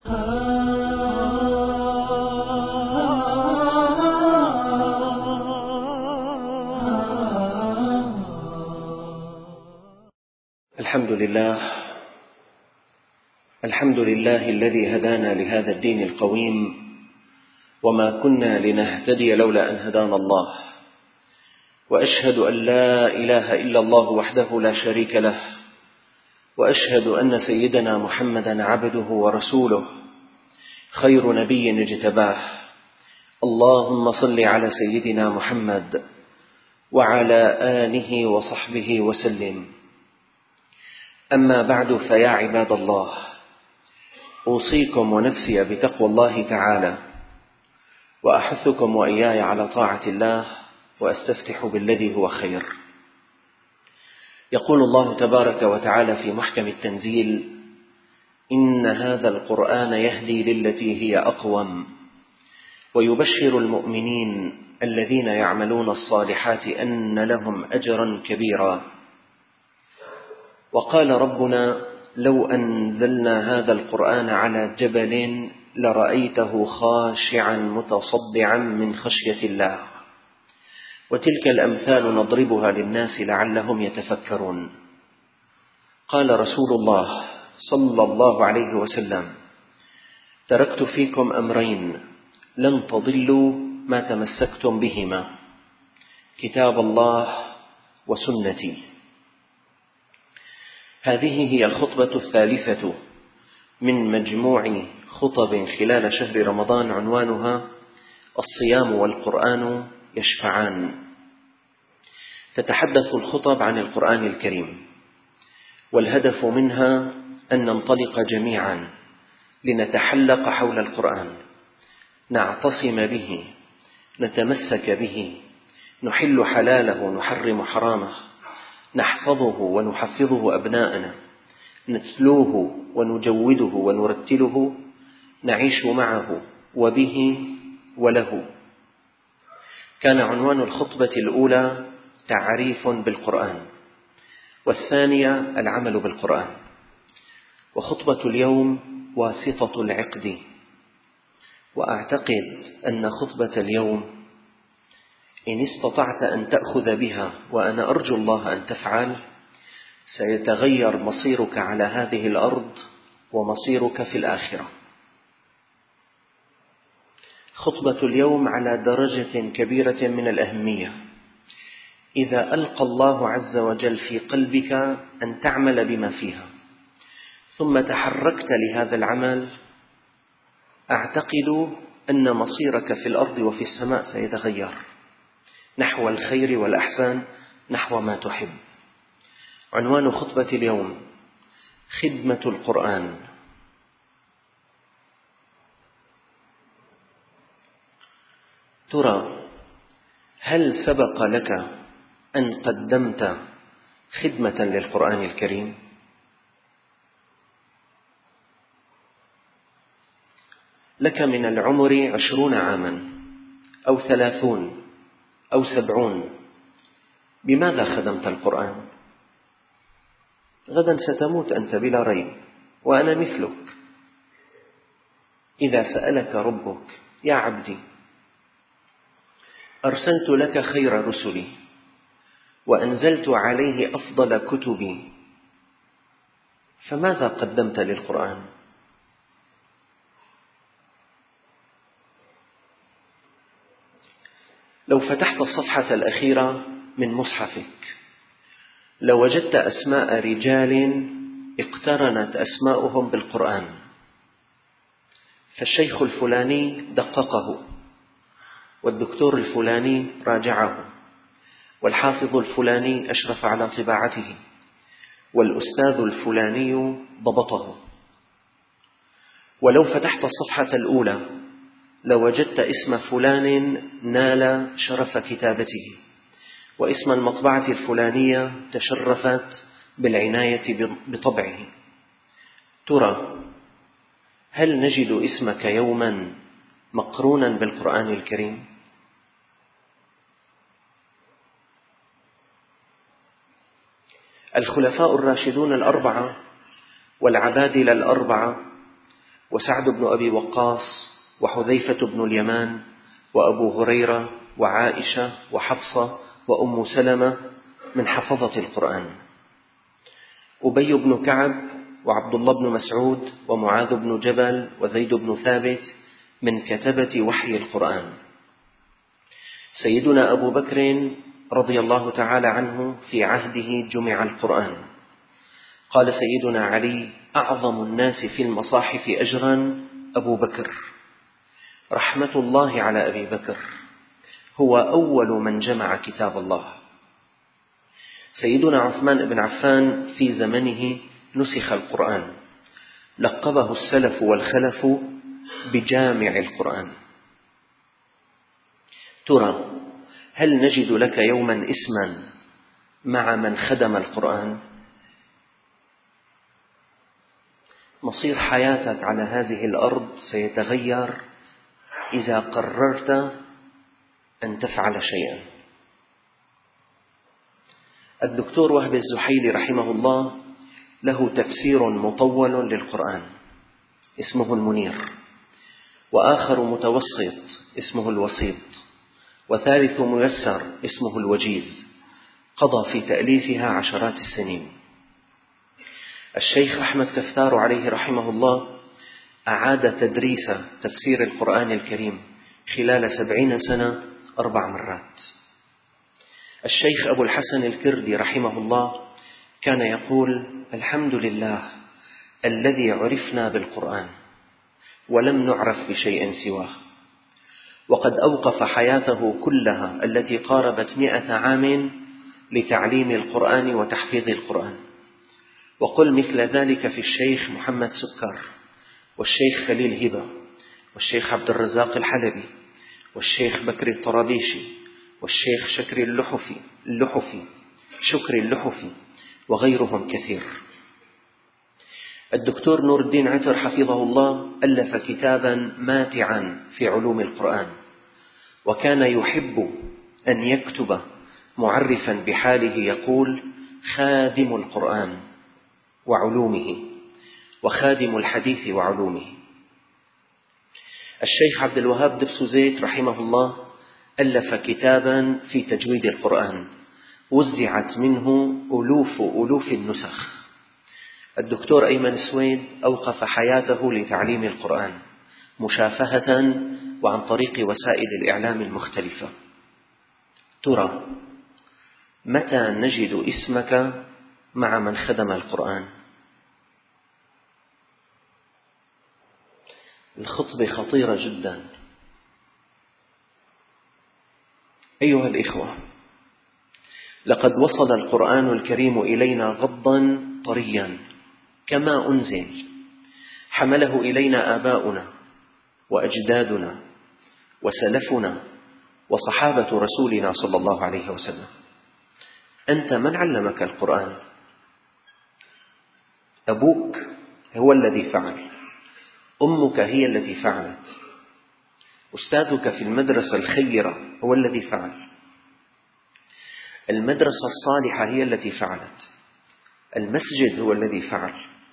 الحمد لله الذي هدانا لهذا الدين القويم، وما كنا لنهتدي لولا أن هدانا الله. وأشهد أن لا إله إلا الله وحده لا شريك له، وأشهد أن سيدنا محمدا عبده ورسوله، خير نبي اجتباه. اللهم صل على سيدنا محمد وعلى آله وصحبه وسلم. أما بعد، فيا عباد الله، أوصيكم ونفسي بتقوى الله تعالى، وأحثكم وإياي على طاعة الله، وأستفتح بالذي هو خير. يقول الله تبارك وتعالى في محكم التنزيل: إن هذا القرآن يهدي للتي هي أقوم، ويبشر المؤمنين الذين يعملون الصالحات أن لهم أجرا كبيرا. وقال ربنا: لو أنزلنا هذا القرآن على جبل لرأيته خاشعا متصدعا من خشية الله. وتلك الأمثال نضربها للناس لعلهم يتفكرون. قال رسول الله صلى الله عليه وسلم: تركت فيكم أمرين لن تضلوا ما تمسكتم بهما، كتاب الله وسنتي. هذه هي الخطبة الثالثة من مجموع خطب خلال شهر رمضان، عنوانها الصيام والقرآن يشفعان. تتحدث الخطب عن القرآن الكريم، والهدف منها أن ننطلق جميعا لنتحلق حول القرآن، نعتصم به، نتمسك به، نحل حلاله، نحرم حرامه، نحفظه ونحفظه أبناءنا، نتلوه ونجوده ونرتله، نعيش معه وبه وله. كان عنوان الخطبة الأولى تعريف بالقرآن، والثانية العمل بالقرآن. وخطبة اليوم واسطة العقد. وأعتقد أن خطبة اليوم إن استطعت أن تأخذ بها، وأنا أرجو الله أن تفعل، سيتغير مصيرك على هذه الأرض ومصيرك في الآخرة. خطبة اليوم على درجة كبيرة من الأهمية. إذا ألقى الله عز وجل في قلبك أن تعمل بما فيها، ثم تحركت لهذا العمل، أعتقد أن مصيرك في الأرض وفي السماء سيتغير نحو الخير والأحسان، نحو ما تحب. عنوان خطبة اليوم: خدمة القرآن. ترى، هل سبق لك أن قدمت خدمة للقرآن الكريم؟ لك من العمر 20 عاما أو 30 أو 70، بماذا خدمت القرآن؟ غدا ستموت أنت بلا ريب، وأنا مثلك. إذا سألك ربك: يا عبدي، أرسلت لك خير رسلي، وأنزلت عليه أفضل كتبي، فماذا قدمت للقرآن؟ لو فتحت الصفحة الأخيرة من مصحفك لوجدت أسماء رجال اقترنت أسماؤهم بالقرآن، فالشيخ الفلاني دققه، والدكتور الفلاني راجعه، والحافظ الفلاني أشرف على طباعته، والأستاذ الفلاني ضبطه. ولو فتحت الصفحة الأولى لوجدت اسم فلان نال شرف كتابته، واسم المطبعة الفلانية تشرفت بالعناية بطبعه. ترى، هل نجد اسمك يوما مقرونا بالقرآن الكريم؟ الخلفاء الراشدون الأربعة والعبادلة الأربعة وسعد بن أبي وقاص وحذيفة بن اليمان وأبو هريرة وعائشة وحفصة وأم سلمة من حفظة القرآن، أبي بن كعب وعبد الله بن مسعود ومعاذ بن جبل وزيد بن ثابت من كتبة وحي القرآن. سيدنا أبو بكر رضي الله تعالى عنه في عهده جمع القرآن. قال سيدنا علي: أعظم الناس في المصاحف أجرا أبو بكر، رحمة الله على أبي بكر، هو أول من جمع كتاب الله. سيدنا عثمان بن عفان في زمنه نسخ القرآن، لقبه السلف والخلف بجامع القرآن. ترى هل نجد لك يوما اسما مع من خدم القرآن؟ مصير حياتك على هذه الأرض سيتغير إذا قررت أن تفعل شيئا. الدكتور وهب الزحيلي رحمه الله له تفسير مطول للقرآن اسمه المنير، وآخر متوسط اسمه الوسيط، وثالث ميسر اسمه الوجيز، قضى في تأليفها عشرات السنين. الشيخ أحمد كفتار عليه رحمه الله أعاد تدريس تفسير القرآن الكريم خلال 70 سنة 4 مرات. الشيخ أبو الحسن الكردي رحمه الله كان يقول: الحمد لله الذي عرفنا بالقرآن ولم نعرف بشيء سواه، وقد أوقف حياته كلها التي قاربت 100 عام لتعليم القرآن وتحفيظ القرآن. وقل مثل ذلك في الشيخ محمد سكر، والشيخ خليل هبة، والشيخ عبد الرزاق الحلبي، والشيخ بكر الطرابيشي، والشيخ شكري اللحفي وغيرهم كثير. الدكتور نور الدين عتر حفظه الله ألف كتابا ماتعا في علوم القرآن، وكان يحب أن يكتب معرفا بحاله يقول: خادم القرآن وعلومه، وخادم الحديث وعلومه. الشيخ عبد الوهاب دبس زيت رحمه الله ألف كتابا في تجويد القرآن وزعت منه ألوف النسخ. الدكتور أيمن سويد أوقف حياته لتعليم القرآن مشافهة وعن طريق وسائل الإعلام المختلفة. ترى متى نجد اسمك مع من خدم القرآن؟ الخطبة خطيرة جدا أيها الإخوة. لقد وصل القرآن الكريم إلينا غضا طريا كما أنزل، حمله إلينا آباؤنا وأجدادنا وسلفنا وصحابة رسولنا صلى الله عليه وسلم. أنت من علمك القرآن؟ أبوك هو الذي فعل، أمك هي التي فعلت، أستاذك في المدرسة الخيرة هو الذي فعل، المدرسة الصالحة هي التي فعلت، المسجد هو الذي فعل.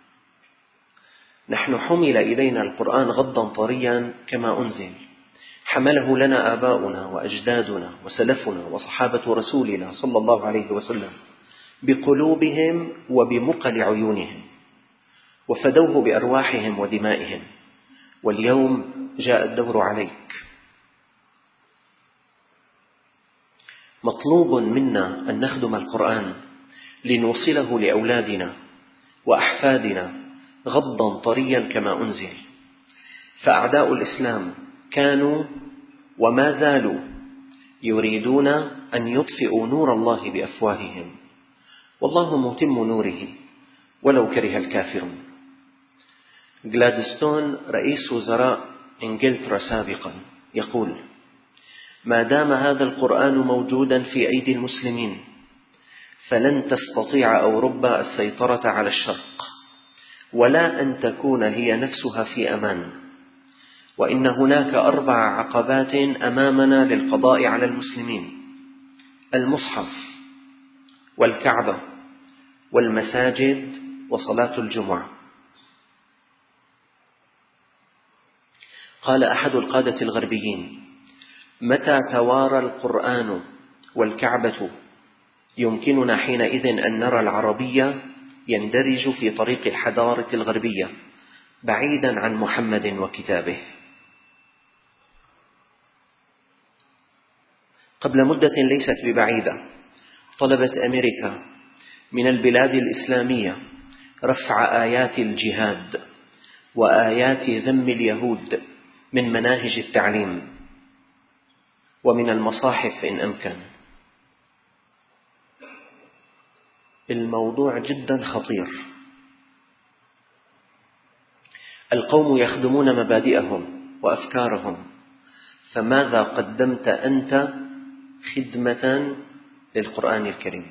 نحن حمل إلينا القرآن غضا طريا كما أنزل، حمله لنا آباؤنا وأجدادنا وسلفنا وصحابة رسولنا صلى الله عليه وسلم بقلوبهم وبمقل عيونهم، وفدوه بأرواحهم ودمائهم، واليوم جاء الدور عليك. مطلوب منا أن نخدم القرآن لنوصله لأولادنا وأحفادنا غضا طريا كما أنزل. فأعداء الإسلام كانوا وما زالوا يريدون أن يطفئوا نور الله بأفواههم، والله متم نوره ولو كره الكافرون. غلادستون رئيس وزراء إنجلترا سابقا يقول: ما دام هذا القرآن موجودا في أيدي المسلمين فلن تستطيع أوروبا السيطرة على الشرق، ولا أن تكون هي نفسها في أمان، وإن هناك 4 عقبات أمامنا للقضاء على المسلمين: المصحف والكعبة والمساجد وصلاة الجمعة. قال أحد القادة الغربيين: متى توارى القرآن والكعبة يمكننا حينئذ أن نرى العربية يندرج في طريق الحضارة الغربية بعيدا عن محمد وكتابه. قبل مدة ليست ببعيدة طلبت أمريكا من البلاد الإسلامية رفع آيات الجهاد وآيات ذم اليهود من مناهج التعليم ومن المصاحف إن أمكن. الموضوع جدا خطير. القوم يخدمون مبادئهم وأفكارهم، فماذا قدمت أنت خدمة للقرآن الكريم؟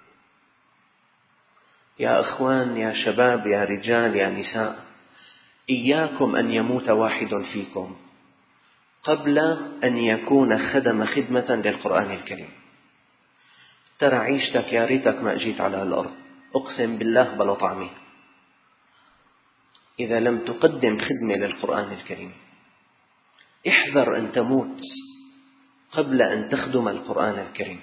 يا أخوان، يا شباب، يا رجال، يا نساء، إياكم أن يموت واحد فيكم قبل أن يكون خدم خدمة للقرآن الكريم. ترى عيشتك يا ريتك ما أجيت على الأرض، أقسم بالله بلا طعمه إذا لم تقدم خدمة للقرآن الكريم. احذر أن تموت قبل أن تخدم القرآن الكريم.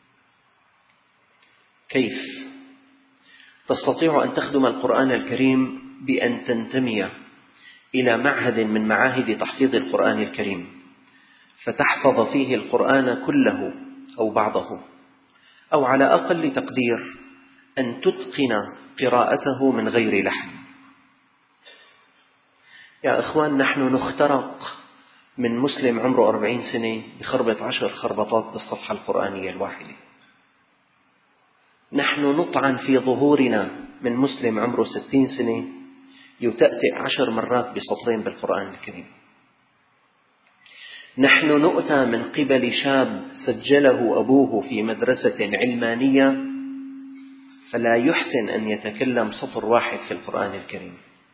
كيف؟ تستطيع أن تخدم القرآن الكريم بأن تنتمي إلى معهد من معاهد تحفيظ القرآن الكريم فتحفظ فيه القرآن كله أو بعضه، أو على أقل تقدير أن تتقن قراءته من غير لحن. يا أخوان، نحن نخترق من مسلم عمره 40 سنة بخربط 10 خربطات بالصفحة القرآنية الواحدة. نحن نطعن في ظهورنا من مسلم عمره 60 سنة يتأتئ 10 مرات بسطرين بالقرآن الكريم. نحن نؤتى من قبل شاب سجله أبوه في مدرسة علمانية فلا يحسن أن يتكلم سطر واحد في القرآن الكريم.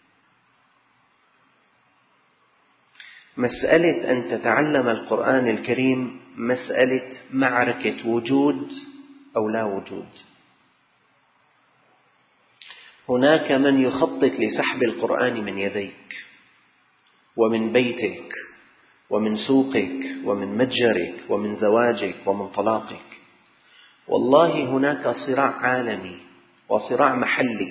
مسألة أن تتعلم القرآن الكريم مسألة معركة وجود أو لا وجود. هناك من يخطط لسحب القرآن من يديك ومن بيتك ومن سوقك ومن متجرك ومن زواجك ومن طلاقك. والله هناك صراع عالمي وصراع محلي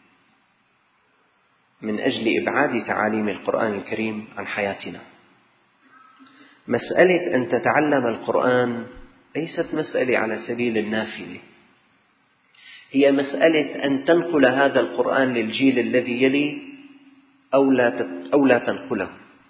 من أجل إبعاد تعاليم القرآن الكريم عن حياتنا. مسألة أن تتعلم القرآن ليست مسألة على سبيل النافلة، هي مسألة أن تنقل هذا القرآن للجيل الذي يلي أو لا تنقله.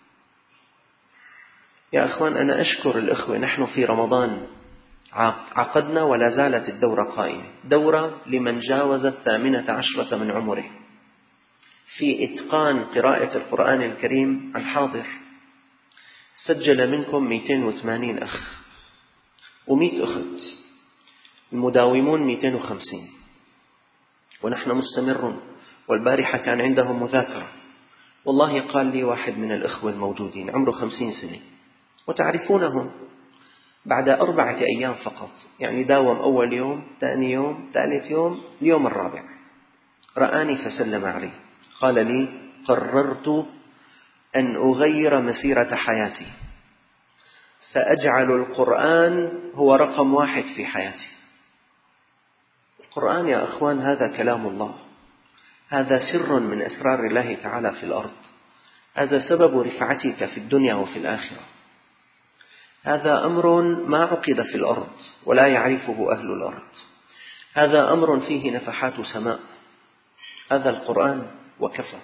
يا أخوان، أنا أشكر الإخوة، نحن في رمضان عقدنا ولا زالت الدورة قائمة، دورة لمن جاوز 18 من عمره في إتقان قراءة القرآن الكريم عن حاضر. سجل منكم 280 أخ و100 أخت، المداومون 250، ونحن مستمرون. والبارحة كان عندهم مذاكرة. والله قال لي واحد من الإخوة الموجودين عمره 50 سنة وتعرفونهم، بعد 4 أيام فقط، يعني داوم أول يوم، ثاني يوم، ثالث يوم، اليوم الرابع رآني فسلم علي، قال لي: قررت أن أغير مسيرة حياتي، سأجعل القرآن هو رقم 1 في حياتي. القرآن يا أخوان هذا كلام الله، هذا سر من أسرار الله تعالى في الأرض، هذا سبب رفعتك في الدنيا وفي الآخرة. هذا أمر ما عقد في الأرض ولا يعرفه أهل الأرض، هذا أمر فيه نفحات سماء، هذا القرآن وكفى.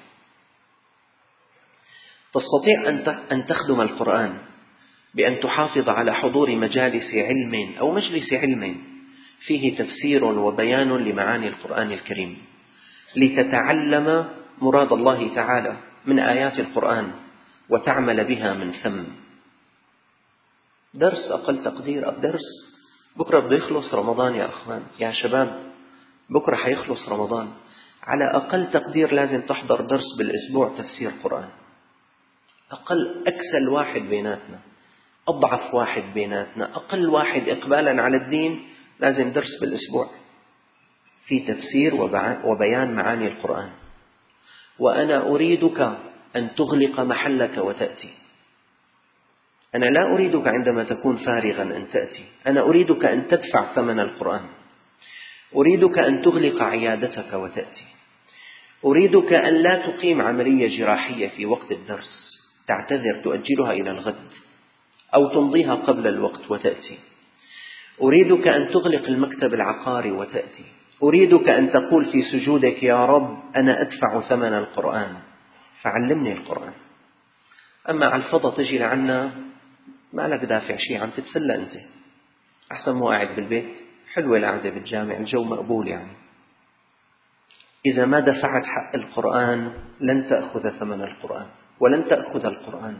تستطيع أن تخدم القرآن بأن تحافظ على حضور مجالس علم أو مجلس علم فيه تفسير وبيان لمعاني القرآن الكريم، لتتعلم مراد الله تعالى من آيات القرآن وتعمل بها من ثم. درس أقل تقدير، درس بكرة بده يخلص رمضان يا أخوان، يا شباب، بكرة حيخلص رمضان، على أقل تقدير لازم تحضر درس بالأسبوع تفسير قرآن. أقل، أكسل واحد بيناتنا، أضعف واحد بيناتنا، أقل واحد إقبالا على الدين لازم درس بالأسبوع في تفسير وبيان معاني القرآن. وأنا أريدك أن تغلق محلك وتأتي. أنا لا أريدك عندما تكون فارغا أن تأتي، أنا أريدك أن تدفع ثمن القرآن، أريدك أن تغلق عيادتك وتأتي، أريدك أن لا تقيم عملية جراحية في وقت الدرس، تعتذر تؤجلها إلى الغد أو تمضيها قبل الوقت وتأتي، أريدك أن تغلق المكتب العقاري وتأتي، أريدك أن تقول في سجودك يا رب أنا أدفع ثمن القرآن فعلمني القرآن. أما على الفضا تجي لعنا ما لك دافع شيء، عم تتسلى أنت، أحسن مو قاعد بالبيت، حلوة القعدة بالجامع، الجو مقبول يعني. إذا ما دفعت حق القرآن لن تأخذ ثمن القرآن ولن تأخذ القرآن.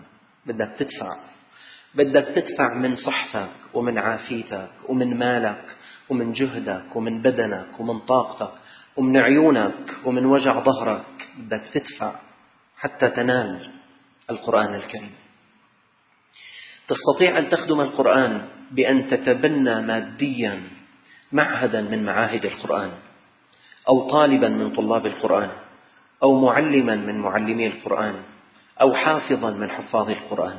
بدك تدفع من صحتك ومن عافيتك ومن مالك ومن جهدك ومن بدنك ومن طاقتك ومن عيونك ومن وجع ظهرك، بدك تدفع حتى تنال القرآن الكريم. تستطيع أن تخدم القرآن بأن تتبنى ماديا معهدا من معاهد القرآن، أو طالبا من طلاب القرآن، أو معلما من معلمي القرآن، أو حافظا من حفاظ القرآن.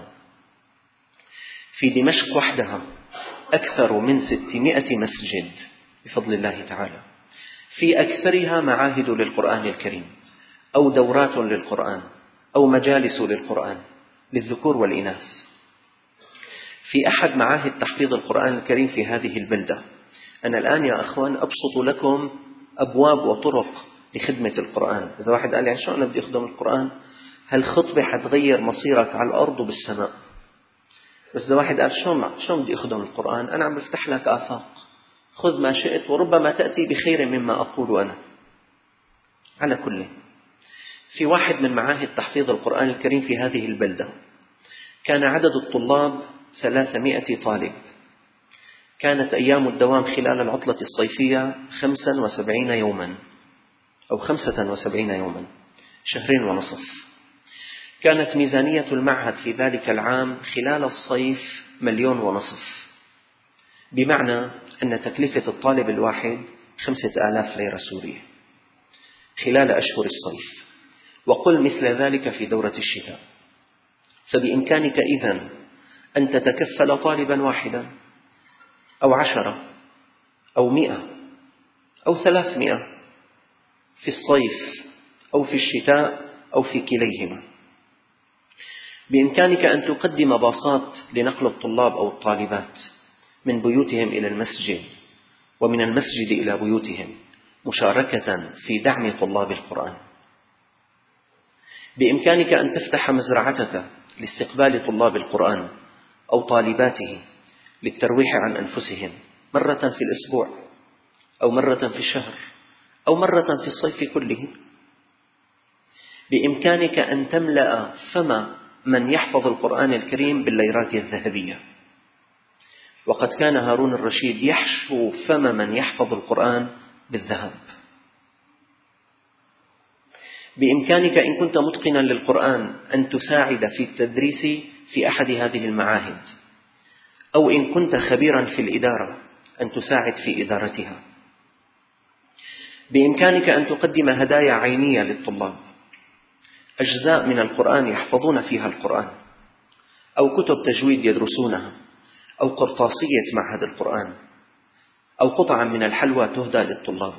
في دمشق وحدها أكثر من 600 مسجد بفضل الله تعالى، في أكثرها معاهد للقرآن الكريم، أو دورات للقرآن، أو مجالس للقرآن للذكور والإناث. في أحد معاهد تحفيظ القرآن الكريم في هذه البلدة، أنا الآن يا أخوان أبسط لكم أبواب وطرق لخدمة القرآن. إذا واحد قال لي شو أنا بدي أخدم القرآن، هالخطبة حتغير مصيرك على الأرض وبالسماء. بس إذا واحد قال شو بدي أخدم القرآن، أنا عم بفتح لك آفاق، خذ ما شئت وربما تأتي بخير مما أقول أنا. على كل، في واحد من معاهد تحفيظ القرآن الكريم في هذه البلدة كان عدد الطلاب 300 طالب. كانت أيام الدوام خلال العطلة الصيفية 75 يوما أو 75 يوما، 2.5 شهر. كانت ميزانية المعهد في ذلك العام خلال الصيف 1.5 مليون، بمعنى أن تكلفة الطالب الواحد 5000 ليرة سورية خلال أشهر الصيف، وقل مثل ذلك في دورة الشتاء. فبإمكانك إذن أن تتكفل طالبا واحدا أو 10 أو 100 أو 300 في الصيف أو في الشتاء أو في كليهما. بإمكانك أن تقدم باصات لنقل الطلاب أو الطالبات من بيوتهم إلى المسجد ومن المسجد إلى بيوتهم، مشاركة في دعم طلاب القرآن. بإمكانك أن تفتح مزرعتك لاستقبال طلاب القرآن أو طالباته للترويح عن أنفسهم مرة في الأسبوع أو مرة في الشهر أو مرة في الصيف كله. بإمكانك أن تملأ فم من يحفظ القرآن الكريم بالليرات الذهبية، وقد كان هارون الرشيد يحشو فم من يحفظ القرآن بالذهب. بإمكانك إن كنت متقنا للقرآن أن تساعد في التدريس في أحد هذه المعاهد، أو إن كنت خبيرا في الإدارة أن تساعد في إدارتها. بإمكانك أن تقدم هدايا عينية للطلاب، أجزاء من القرآن يحفظون فيها القرآن، أو كتب تجويد يدرسونها، أو قرطاسية معهد القرآن، أو قطعا من الحلوى تهدى للطلاب.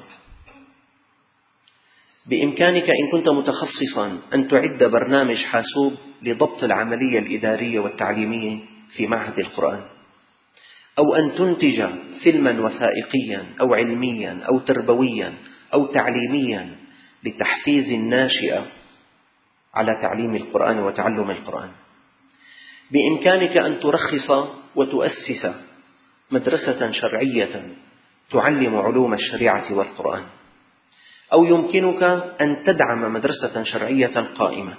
بإمكانك إن كنت متخصصا أن تعد برنامج حاسوب لضبط العملية الإدارية والتعليمية في معهد القرآن، أو أن تنتج فيلما وثائقيا أو علميا أو تربويا أو تعليميا لتحفيز الناشئة على تعليم القرآن وتعلم القرآن. بإمكانك أن ترخص وتؤسس مدرسة شرعية تعلم علوم الشريعة والقرآن، أو يمكنك أن تدعم مدرسة شرعية قائمة.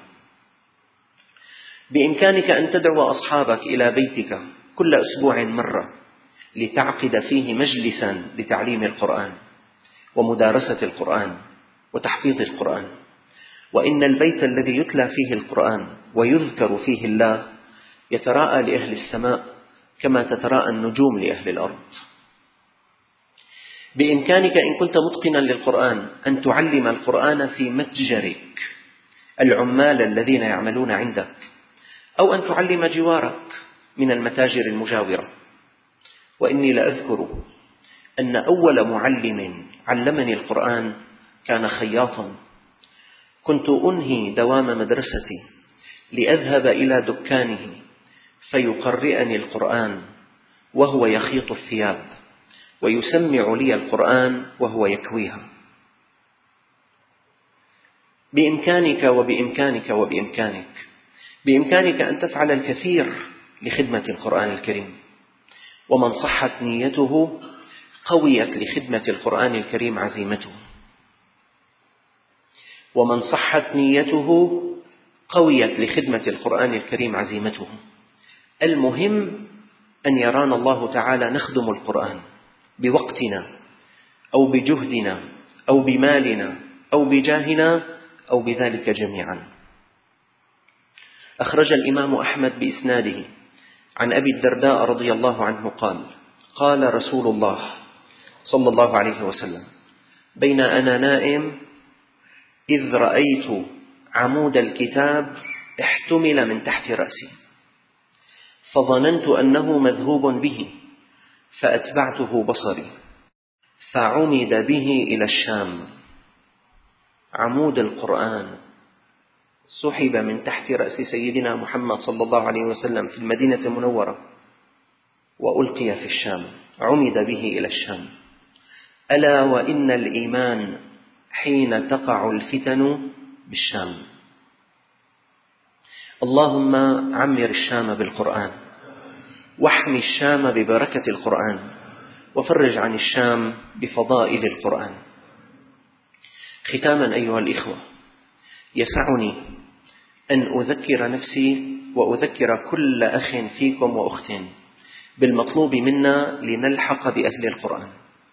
بإمكانك أن تدعو أصحابك إلى بيتك كل أسبوع مرة لتعقد فيه مجلسا لتعليم القرآن ومدارسة القرآن وتحفيظ القرآن. وإن البيت الذي يتلى فيه القرآن ويذكر فيه الله يتراءى لأهل السماء كما تتراءى النجوم لأهل الأرض. بإمكانك إن كنت متقنا للقرآن أن تعلم القرآن في متجرك العمال الذين يعملون عندك، أو أن تعلم جوارك من المتاجر المجاورة. وإني لأذكر أن أول معلم علمني القرآن كان خياطا. كنت أنهي دوام مدرستي لأذهب إلى دكانه فيقرئني القرآن وهو يخيط الثياب ويسمع لي القرآن وهو يكويها. بإمكانك أن تفعل الكثير لخدمة القرآن الكريم. ومن صحت نيته قويت لخدمة القرآن الكريم عزيمته. المهم أن يرانا الله تعالى نخدم القرآن بوقتنا أو بجهدنا أو بمالنا أو بجاهنا أو بذلك جميعا. أخرج الإمام أحمد بإسناده عن أبي الدرداء رضي الله عنه قال: قال رسول الله صلى الله عليه وسلم: بين أنا نائم إذ رأيت عمود الكتاب احتمل من تحت رأسي فظننت أنه مذهوب به فأتبعته بصري فعمد به إلى الشام. عمود القرآن سحب من تحت رأس سيدنا محمد صلى الله عليه وسلم في المدينة المنورة وألقي في الشام، عمد به إلى الشام. ألا وإن الإيمان حين تقع الفتن بالشام. اللهم عمر الشام بالقرآن، واحمي الشام ببركة القرآن، وفرج عن الشام بفضائل القرآن. ختاما أيها الإخوة، يسعني أن أذكر نفسي وأذكر كل أخ فيكم وأخت بالمطلوب منا لنلحق بأهل القرآن.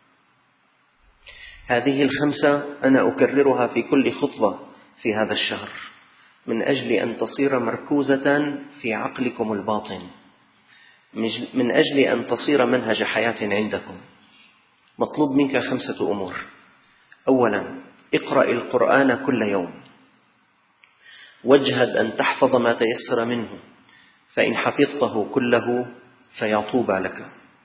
هذه الخمسة أنا أكررها في كل خطبة في هذا الشهر من أجل أن تصير مركوزة في عقلكم الباطن، من أجل أن تصير منهج حياة عندكم. مطلوب منك 5 أمور. أولا، اقرأ القرآن كل يوم، واجهد أن تحفظ ما تيسر منه، فإن حفظته كله فيا طوبى لك.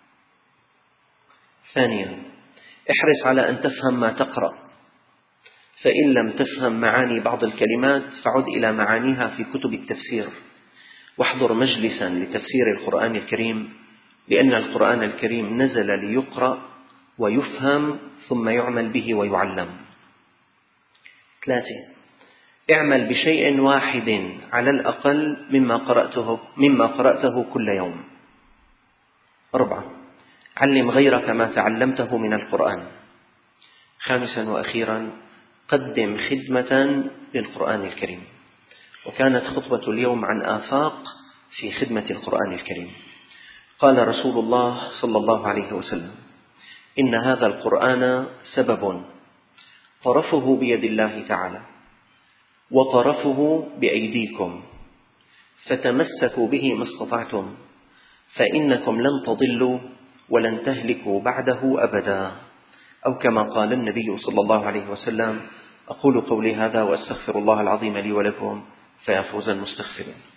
ثانيا، احرص على أن تفهم ما تقرأ، فإن لم تفهم معاني بعض الكلمات فعد إلى معانيها في كتب التفسير، واحضر مجلسا لتفسير القرآن الكريم، لأن القرآن الكريم نزل ليقرأ ويفهم ثم يعمل به ويعلم. 3، اعمل بشيء واحد على الأقل مما قرأته كل يوم. 4، علم غيرك ما تعلمته من القرآن. 5 وأخيرا، قدم خدمة للقرآن الكريم. وكانت خطبة اليوم عن آفاق في خدمة القرآن الكريم. قال رسول الله صلى الله عليه وسلم: إن هذا القرآن سبب طرفه بيد الله تعالى وطرفه بأيديكم، فتمسكوا به ما استطعتم، فإنكم لن تضلوا ولن تهلكوا بعده أبدا، أو كما قال النبي صلى الله عليه وسلم. أقول قولي هذا وأستغفر الله العظيم لي ولكم، فيا فوز المستغفرين.